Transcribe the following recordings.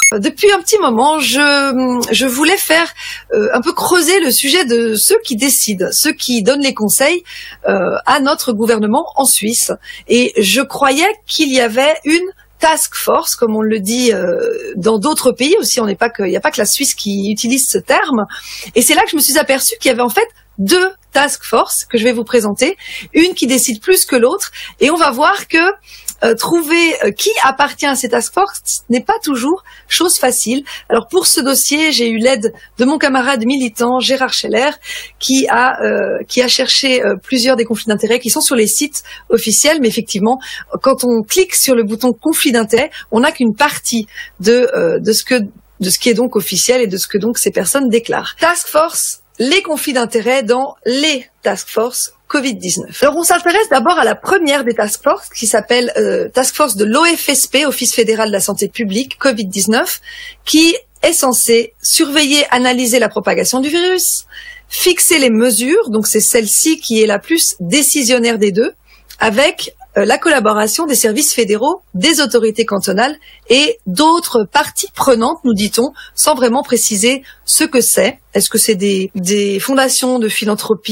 Depuis un petit moment, je voulais faire un peu creuser le sujet de ceux qui décident, ceux qui donnent les conseils à notre gouvernement en Suisse. Et je croyais qu'il y avait une task force, comme on le dit dans d'autres pays aussi. Il n'y a pas que la Suisse qui utilise ce terme. Et c'est là que je me suis aperçue qu'il y avait en fait deux task force que je vais vous présenter, une qui décide plus que l'autre, et on va voir que trouver qui appartient à ces task force n'est pas toujours chose facile. Alors pour ce dossier, j'ai eu l'aide de mon camarade militant Gérard Scheller qui a cherché plusieurs des conflits d'intérêts qui sont sur les sites officiels, mais effectivement, quand on clique sur le bouton conflit d'intérêts, on n'a qu'une partie de ce qui est donc officiel et de ce que donc ces personnes déclarent. Task force, les conflits d'intérêts dans les task force Covid-19. Alors on s'intéresse d'abord à la première des task force qui s'appelle task force de l'OFSP, Office fédéral de la santé publique, Covid-19, qui est censée surveiller, analyser la propagation du virus, fixer les mesures, donc c'est celle-ci qui est la plus décisionnaire des deux, avec la collaboration des services fédéraux, des autorités cantonales et d'autres parties prenantes, nous dit-on, sans vraiment préciser ce que c'est. Est-ce que c'est des fondations de philanthropes,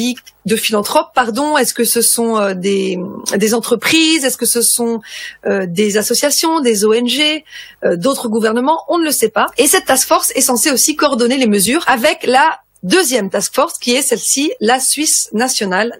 Est-ce que ce sont des entreprises? Est-ce que ce sont des associations, des ONG, d'autres gouvernements? On ne le sait pas. Et cette task force est censée aussi coordonner les mesures avec la deuxième task force qui est celle-ci, la Swiss National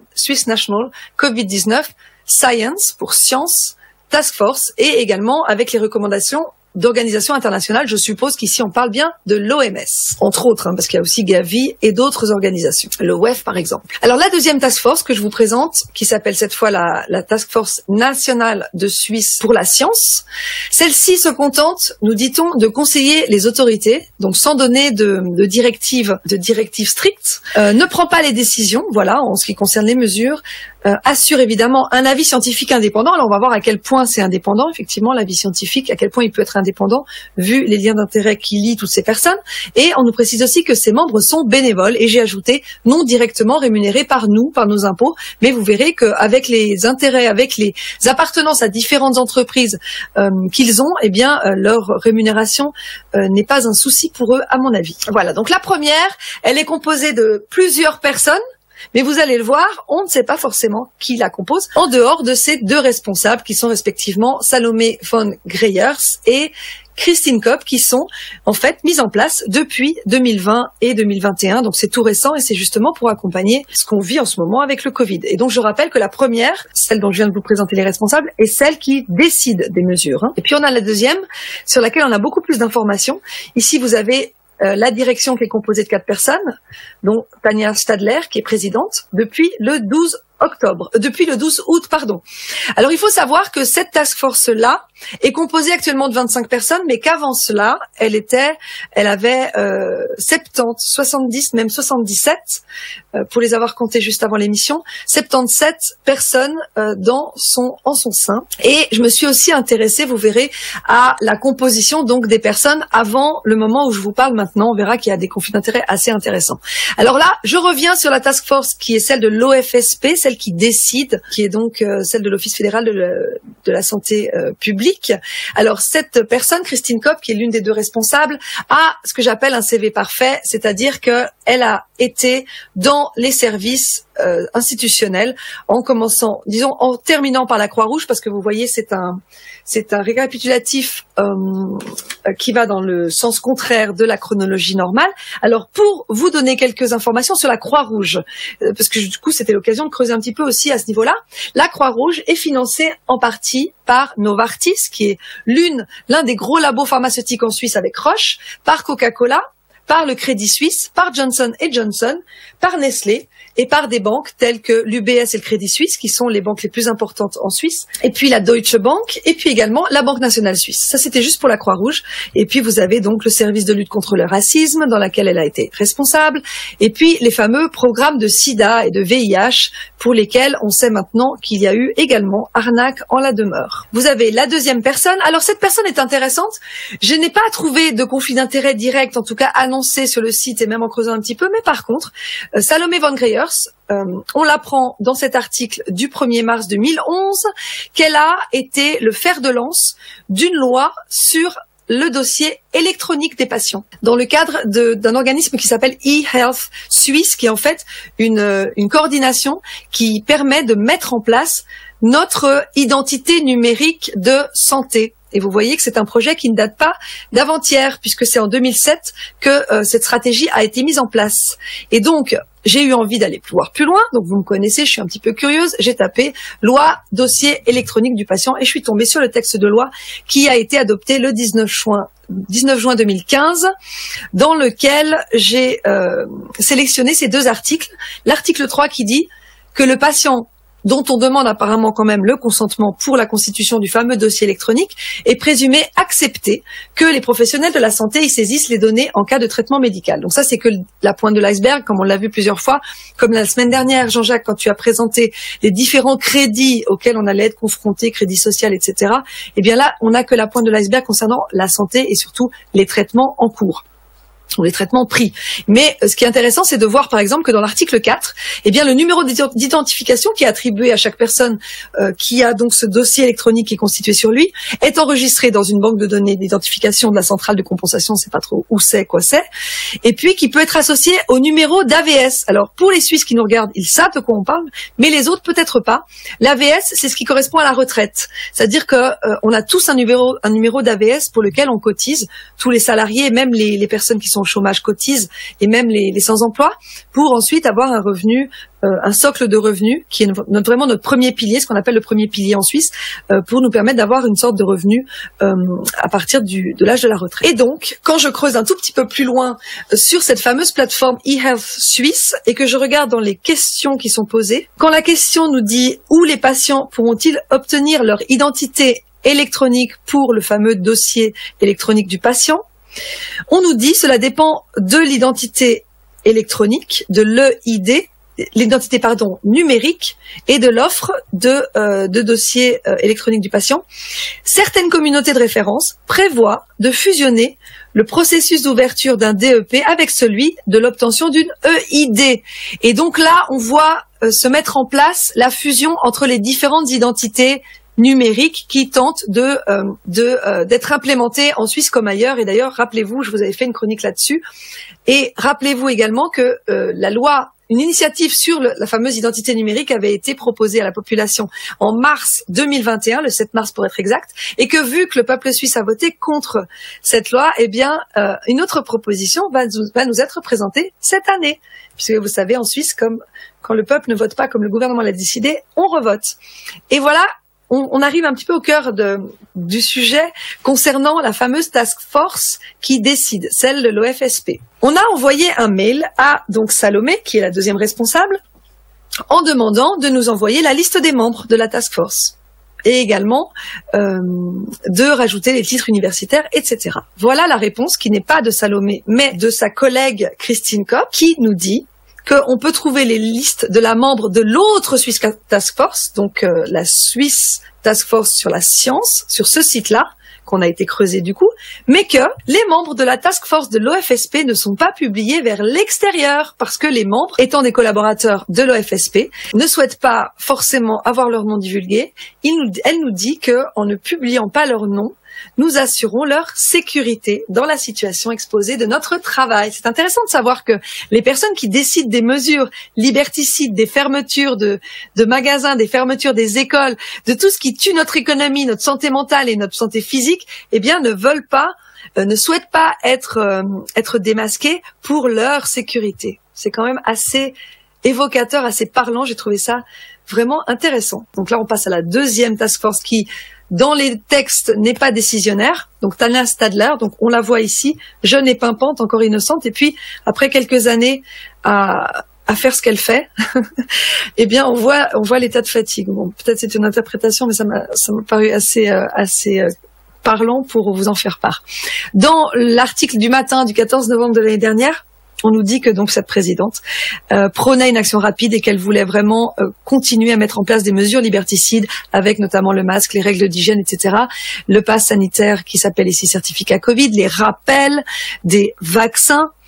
Covid-19 Science pour Science Task Force, et également avec les recommandations d'organisations internationales. Je suppose qu'ici on parle bien de l'OMS, entre autres, parce qu'il y a aussi Gavi et d'autres organisations, le WEF par exemple. Alors la deuxième task force que je vous présente, qui s'appelle cette fois la Task Force nationale de Suisse pour la science, celle-ci se contente, nous dit-on, de conseiller les autorités, donc sans donner de directives strictes, ne prend pas les décisions, voilà, en ce qui concerne les mesures, assure évidemment un avis scientifique indépendant. Alors on va voir à quel point c'est indépendant, effectivement, l'avis scientifique, à quel point il peut être indépendant vu les liens d'intérêt qui lient toutes ces personnes. Et on nous précise aussi que ses membres sont bénévoles, et j'ai ajouté non directement rémunérés par nous, par nos impôts, mais vous verrez qu'avec les intérêts, avec les appartenances à différentes entreprises qu'ils ont, eh bien leur rémunération n'est pas un souci pour eux, à mon avis. Voilà, donc la première, elle est composée de plusieurs personnes, mais vous allez le voir, on ne sait pas forcément qui la compose, en dehors de ces deux responsables qui sont respectivement Salomé von Greyers et Christine Kopp, qui sont en fait mises en place depuis 2020 et 2021. Donc c'est tout récent, et c'est justement pour accompagner ce qu'on vit en ce moment avec le Covid. Et donc je rappelle que la première, celle dont je viens de vous présenter les responsables, est celle qui décide des mesures. Et puis on a la deuxième, sur laquelle on a beaucoup plus d'informations. Ici vous avez la direction qui est composée de 4 personnes, dont Tania Stadler, qui est présidente, depuis le 12 août, pardon. Alors, il faut savoir que cette task force-là est composée actuellement de 25 personnes, mais qu'avant cela, elle avait 70, 70, même 77, pour les avoir comptés juste avant l'émission, 77 personnes en son sein. Et je me suis aussi intéressée, vous verrez, à la composition donc des personnes avant le moment où je vous parle maintenant. On verra qu'il y a des conflits d'intérêts assez intéressants. Alors là, je reviens sur la task force qui est celle de l'OFSP, celle qui décide, qui est donc celle de l'Office fédéral de la santé publique. Alors cette personne, Christine Kopp, qui est l'une des deux responsables, a ce que j'appelle un CV parfait, c'est-à-dire qu'elle a été dans les services institutionnels, en terminant par la Croix-Rouge, parce que vous voyez, c'est un récapitulatif qui va dans le sens contraire de la chronologie normale. Alors, pour vous donner quelques informations sur la Croix-Rouge, parce que du coup, c'était l'occasion de creuser un petit peu aussi à ce niveau-là, la Croix-Rouge est financée en partie par Novartis, qui est l'un des gros labos pharmaceutiques en Suisse avec Roche, par Coca-Cola, par le Crédit Suisse, par Johnson & Johnson, par Nestlé et par des banques telles que l'UBS et le Crédit Suisse, qui sont les banques les plus importantes en Suisse, et puis la Deutsche Bank, et puis également la Banque nationale suisse. Ça, c'était juste pour la Croix-Rouge. Et puis, vous avez donc le service de lutte contre le racisme, dans laquelle elle a été responsable, et puis les fameux programmes de SIDA et de VIH, pour lesquels on sait maintenant qu'il y a eu également arnaque en la demeure. Vous avez la deuxième personne. Alors, cette personne est intéressante. Je n'ai pas trouvé de conflit d'intérêt direct, en tout cas annoncé sur le site, et même en creusant un petit peu, mais par contre, Salomé von Greyers, on l'apprend dans cet article du 1er mars 2011, qu'elle a été le fer de lance d'une loi sur le dossier électronique des patients dans le cadre d'un organisme qui s'appelle eHealth Suisse, qui est en fait une coordination qui permet de mettre en place notre identité numérique de santé. Et vous voyez que c'est un projet qui ne date pas d'avant-hier, puisque c'est en 2007 que cette stratégie a été mise en place. Et donc, j'ai eu envie d'aller plus loin. Donc, vous me connaissez, je suis un petit peu curieuse. J'ai tapé loi dossier électronique du patient et je suis tombée sur le texte de loi qui a été adopté le 19 juin 2015, dans lequel j'ai sélectionné ces deux articles. L'article 3 qui dit que le patient dont on demande apparemment quand même le consentement pour la constitution du fameux dossier électronique, est présumé accepter que les professionnels de la santé y saisissent les données en cas de traitement médical. Donc ça, c'est que la pointe de l'iceberg, comme on l'a vu plusieurs fois, comme la semaine dernière, Jean-Jacques, quand tu as présenté les différents crédits auxquels on allait être confronté, crédit social, etc. Eh bien là, on n'a que la pointe de l'iceberg concernant la santé et surtout les traitements en cours, ou les traitements pris. Mais ce qui est intéressant, c'est de voir par exemple que dans l'article 4, eh bien le numéro d'identification qui est attribué à chaque personne qui a donc ce dossier électronique qui est constitué sur lui est enregistré dans une banque de données d'identification de la centrale de compensation, c'est pas trop où c'est, quoi c'est, et puis qui peut être associé au numéro d'AVS. Alors pour les Suisses qui nous regardent, ils savent de quoi on parle, mais les autres peut-être pas. L'AVS, c'est ce qui correspond à la retraite, c'est-à-dire que on a tous un numéro d'AVS pour lequel on cotise, tous les salariés, même les personnes qui sont au chômage cotisent, et même les sans-emploi, pour ensuite avoir un revenu, un socle de revenus qui est vraiment notre premier pilier, ce qu'on appelle le premier pilier en Suisse, pour nous permettre d'avoir une sorte de revenu à partir de l'âge de la retraite. Et donc, quand je creuse un tout petit peu plus loin sur cette fameuse plateforme eHealth Suisse et que je regarde dans les questions qui sont posées, quand la question nous dit où les patients pourront-ils obtenir leur identité électronique pour le fameux dossier électronique du patient, on nous dit cela dépend de l'identité électronique, de l'EID, l'identité numérique et de l'offre de dossier électronique du patient. Certaines communautés de référence prévoient de fusionner le processus d'ouverture d'un DEP avec celui de l'obtention d'une EID. Et donc là, on voit se mettre en place la fusion entre les différentes identités numérique qui tente d'être implémenté en Suisse comme ailleurs. Et d'ailleurs, rappelez-vous, je vous avais fait une chronique là-dessus. Et rappelez-vous également que une initiative sur la fameuse identité numérique avait été proposée à la population en mars 2021, le 7 mars pour être exact, et que vu que le peuple suisse a voté contre cette loi, eh bien, une autre proposition va nous être présentée cette année. Puisque vous savez, en Suisse, comme quand le peuple ne vote pas comme le gouvernement l'a décidé, on revote. Et voilà, on arrive un petit peu au cœur du sujet concernant la fameuse task force qui décide, celle de l'OFSP. On a envoyé un mail à donc Salomé, qui est la deuxième responsable, en demandant de nous envoyer la liste des membres de la task force et également de rajouter les titres universitaires, etc. Voilà la réponse qui n'est pas de Salomé, mais de sa collègue Christine Kopp, qui nous dit qu'on peut trouver les listes de la membre de l'autre Swiss Task Force, donc la Swiss Task Force sur la science, sur ce site-là, qu'on a été creusé du coup, mais que les membres de la Task Force de l'OFSP ne sont pas publiés vers l'extérieur, parce que les membres, étant des collaborateurs de l'OFSP, ne souhaitent pas forcément avoir leur nom divulgué. Elle nous dit qu'en ne publiant pas leur nom, nous assurons leur sécurité dans la situation exposée de notre travail. C'est intéressant de savoir que les personnes qui décident des mesures liberticides, des fermetures de magasins, des fermetures des écoles, de tout ce qui tue notre économie, notre santé mentale et notre santé physique, eh bien, ne souhaitent pas être démasquées pour leur sécurité. C'est quand même assez évocateur, assez parlant. J'ai trouvé ça vraiment intéressant. Donc là, on passe à la deuxième task force qui, dans les textes, n'est pas décisionnaire. Donc Tania Stadler, donc on la voit ici, jeune et pimpante, encore innocente. Et puis, après quelques années à faire ce qu'elle fait, eh bien, on voit l'état de fatigue. Bon, peut-être c'est une interprétation, mais ça m'a paru assez parlant pour vous en faire part. Dans l'article du matin du 14 novembre de l'année dernière, on nous dit que donc cette présidente prônait une action rapide et qu'elle voulait vraiment continuer à mettre en place des mesures liberticides avec notamment le masque, les règles d'hygiène, etc. Le pass sanitaire qui s'appelle ici certificat Covid, les rappels des vaccins.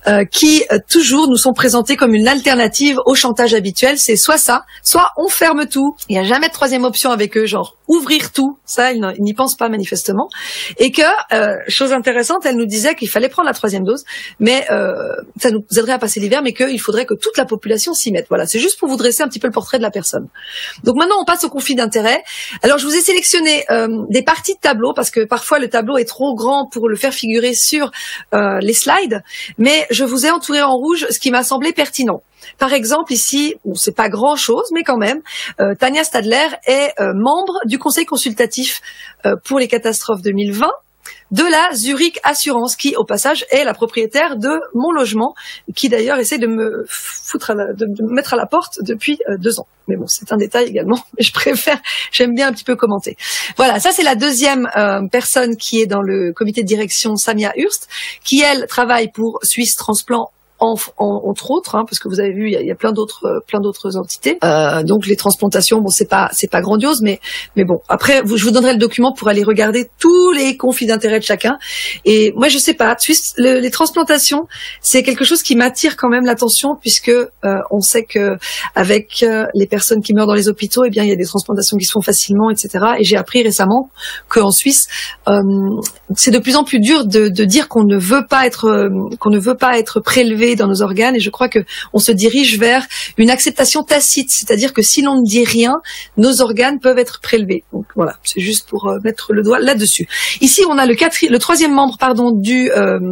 qui toujours nous sont présentés comme une alternative au chantage habituel. C'est soit ça, soit on ferme tout. Il n'y a jamais de troisième option avec eux, genre ouvrir tout. Ça, ils n'y pensent pas manifestement. Et que, chose intéressante, elle nous disait qu'il fallait prendre la troisième dose, mais ça nous aiderait à passer l'hiver, mais qu'il faudrait que toute la population s'y mette. Voilà, c'est juste pour vous dresser un petit peu le portrait de la personne. Donc maintenant, on passe au conflit d'intérêts. Alors, je vous ai sélectionné des parties de tableau, parce que parfois le tableau est trop grand pour le faire figurer sur les slides, mais je vous ai entouré en rouge ce qui m'a semblé pertinent. Par exemple, ici, c'est pas grand-chose, mais quand même, Tania Stadler est membre du Conseil consultatif pour les catastrophes 2020 de la Zurich Assurance, qui, au passage, est la propriétaire de mon logement, qui d'ailleurs essaie de me mettre à la porte depuis 2 ans. Mais bon, c'est un détail également, mais j'aime bien un petit peu commenter. Voilà, ça c'est la deuxième personne qui est dans le comité de direction, Samia Hurst, qui, elle, travaille pour Suisse Transplant, entre autres, parce que vous avez vu, il y a plein d'autres entités. Donc les transplantations, bon, c'est pas grandiose, mais bon. Après, je vous donnerai le document pour aller regarder tous les conflits d'intérêts de chacun. Et moi, je sais pas, les transplantations, c'est quelque chose qui m'attire quand même l'attention, puisque on sait que avec les personnes qui meurent dans les hôpitaux, eh bien, il y a des transplantations qui se font facilement, etc. Et j'ai appris récemment qu'en Suisse, c'est de plus en plus dur de dire qu'on ne veut pas être prélevé dans nos organes, et je crois que on se dirige vers une acceptation tacite, c'est-à-dire que si l'on ne dit rien, nos organes peuvent être prélevés. Donc voilà, c'est juste pour mettre le doigt là-dessus. Ici, on a le troisième membre, du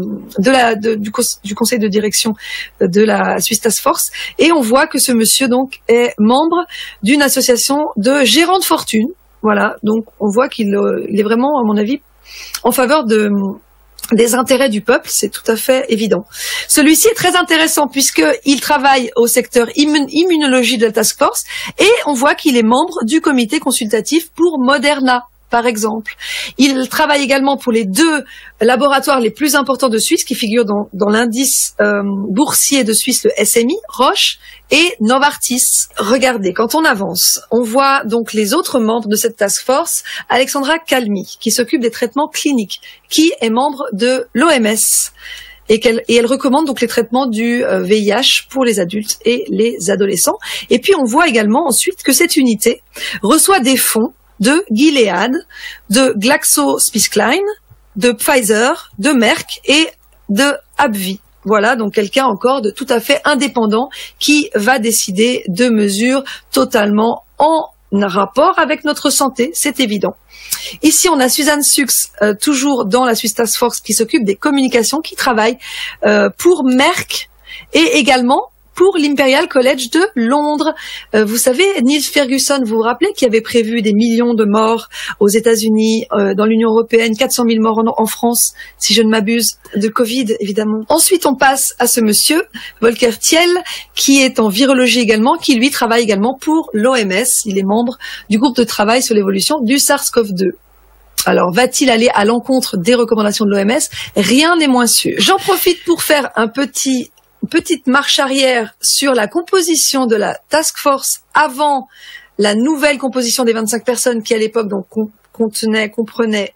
conseil de direction de la Swiss Task Force, et on voit que ce monsieur donc est membre d'une association de gérants de fortune. Voilà, donc on voit qu'il est vraiment, à mon avis, en faveur des intérêts du peuple, c'est tout à fait évident. Celui-ci est très intéressant puisqu'il travaille au secteur immunologie de la Task Force, et on voit qu'il est membre du comité consultatif pour Moderna, par exemple. Il travaille également pour les 2 laboratoires les plus importants de Suisse qui figurent dans l'indice boursier de Suisse, le SMI, Roche et Novartis. Regardez, quand on avance, on voit donc les autres membres de cette task force. Alexandra Calmi, qui s'occupe des traitements cliniques, qui est membre de l'OMS. Et elle recommande donc les traitements du VIH pour les adultes et les adolescents. Et puis on voit également ensuite que cette unité reçoit des fonds de Gilead, de GlaxoSmithKline, de Pfizer, de Merck et de AbbVie. Voilà, donc quelqu'un encore de tout à fait indépendant qui va décider de mesures totalement en rapport avec notre santé, c'est évident. Ici, on a Suzanne Sux, toujours dans la Swiss Task Force, qui s'occupe des communications, qui travaille pour Merck et également pour l'Imperial College de Londres. Vous savez, Niels Ferguson, vous vous rappelez, qui avait prévu des millions de morts aux États-Unis, dans l'Union européenne, 400 000 morts en France, si je ne m'abuse, de Covid, évidemment. Ensuite, on passe à ce monsieur, Volker Thiel, qui est en virologie également, qui lui travaille également pour l'OMS. Il est membre du groupe de travail sur l'évolution du SARS-CoV-2. Alors, va-t-il aller à l'encontre des recommandations de l'OMS? Rien n'est moins sûr. J'en profite pour faire une petite marche arrière sur la composition de la task force avant la nouvelle composition des 25 personnes qui à l'époque donc comprenait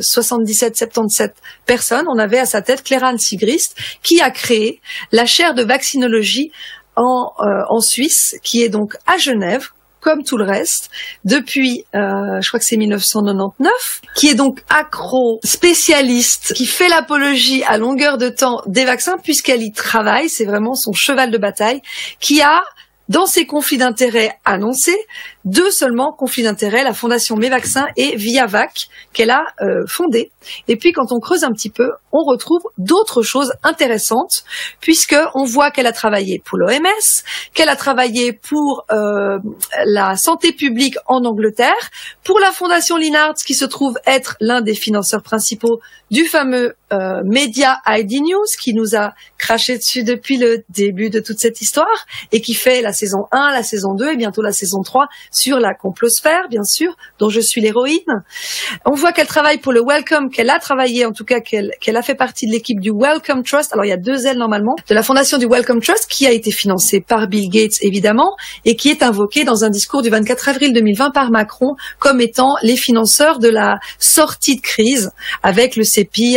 77 personnes. On avait à sa tête Clara Sigrist, qui a créé la chaire de vaccinologie en Suisse, qui est donc à Genève, comme tout le reste, depuis, je crois que c'est 1999, qui est donc accro, spécialiste, qui fait l'apologie à longueur de temps des vaccins, puisqu'elle y travaille, c'est vraiment son cheval de bataille, qui a, dans ses conflits d'intérêts annoncés, 2 seulement conflits d'intérêts, la fondation Mes Vaccins et Viavac, qu'elle a fondée. Et puis quand on creuse un petit peu, on retrouve d'autres choses intéressantes, puisque on voit qu'elle a travaillé pour l'OMS, qu'elle a travaillé pour la santé publique en Angleterre, pour la fondation Linards, qui se trouve être l'un des financeurs principaux du fameux média ID News, qui nous a craché dessus depuis le début de toute cette histoire, et qui fait la saison 1, la saison 2 et bientôt la saison 3 sur la complosphère, bien sûr, dont je suis l'héroïne. On voit qu'elle travaille pour le Wellcome, qu'elle a travaillé, en tout cas qu'elle a fait partie de l'équipe du Wellcome Trust. Alors il y a 2 ailes normalement, de la fondation du Wellcome Trust, qui a été financée par Bill Gates évidemment, et qui est invoquée dans un discours du 24 avril 2020 par Macron comme étant les financeurs de la sortie de crise avec le CEPI, avec la fondation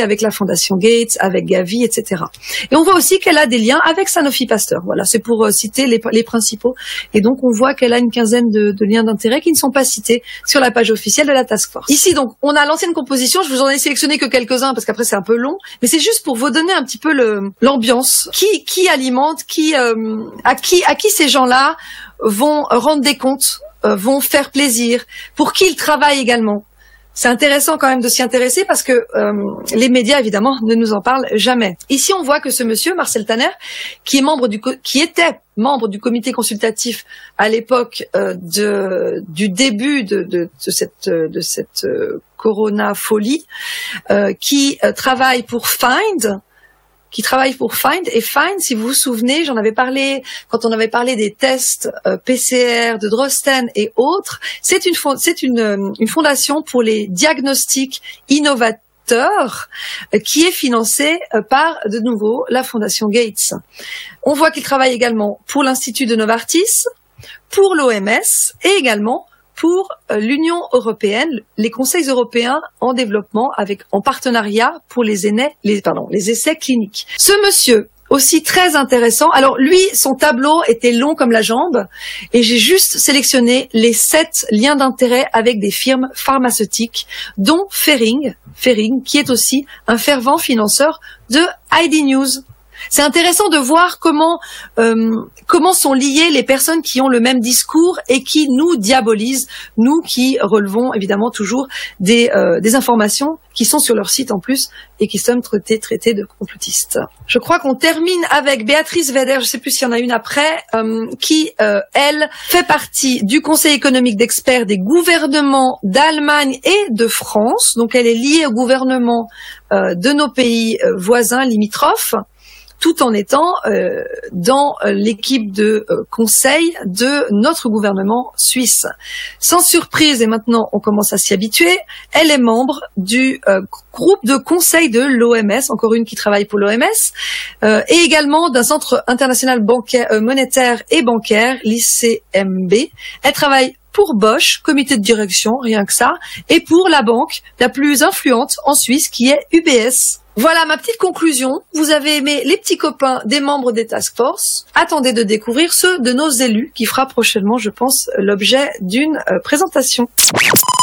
Fondation Gates, avec Gavi, etc. Et on voit aussi qu'elle a des liens avec Sanofi Pasteur. Voilà, c'est pour citer les principaux. Et donc on voit qu'elle a une quinzaine de liens d'intérêt qui ne sont pas cités sur la page officielle de la Task Force. Ici donc on a l'ancienne composition. Je vous en ai sélectionné que quelques-uns parce qu'après c'est un peu long, mais c'est juste pour vous donner un petit peu l'ambiance. Qui alimente, à qui ces gens-là vont rendre des comptes, vont faire plaisir, pour qui ils travaillent également. C'est intéressant quand même de s'y intéresser parce que les médias évidemment ne nous en parlent jamais. Ici on voit que ce monsieur Marcel Tanner, qui était membre du comité consultatif à l'époque du début de cette corona folie, qui travaille pour Find. Et Find, si vous vous souvenez, j'en avais parlé quand on avait parlé des tests PCR de Drosten et autres. C'est une fondation pour les diagnostics innovateurs qui est financée par, de nouveau, la Fondation Gates. On voit qu'il travaille également pour l'Institut de Novartis, pour l'OMS et également pour l'Union européenne, les conseils européens en développement en partenariat pour les essais cliniques. Ce monsieur, aussi très intéressant. Alors lui, son tableau était long comme la jambe et j'ai juste sélectionné les 7 liens d'intérêt avec des firmes pharmaceutiques, dont Ferring, qui est aussi un fervent financeur de ID News. C'est intéressant de voir comment sont liées les personnes qui ont le même discours et qui nous diabolisent, nous qui relevons évidemment toujours des informations qui sont sur leur site en plus et qui sommes traités de complotistes. Je crois qu'on termine avec Béatrice Weder, je ne sais plus s'il y en a une après, qui, elle, fait partie du Conseil économique d'experts des gouvernements d'Allemagne et de France. Donc elle est liée au gouvernement de nos pays voisins limitrophes, tout en étant dans l'équipe de conseil de notre gouvernement suisse. Sans surprise, et maintenant on commence à s'y habituer, elle est membre du groupe de conseil de l'OMS, encore une qui travaille pour l'OMS, et également d'un centre international monétaire et bancaire, l'ICMB. Elle travaille pour Bosch, comité de direction, rien que ça, et pour la banque la plus influente en Suisse, qui est UBS. Voilà ma petite conclusion. Vous avez aimé les petits copains des membres des Task Force. Attendez de découvrir ceux de nos élus qui fera prochainement, je pense, l'objet d'une présentation.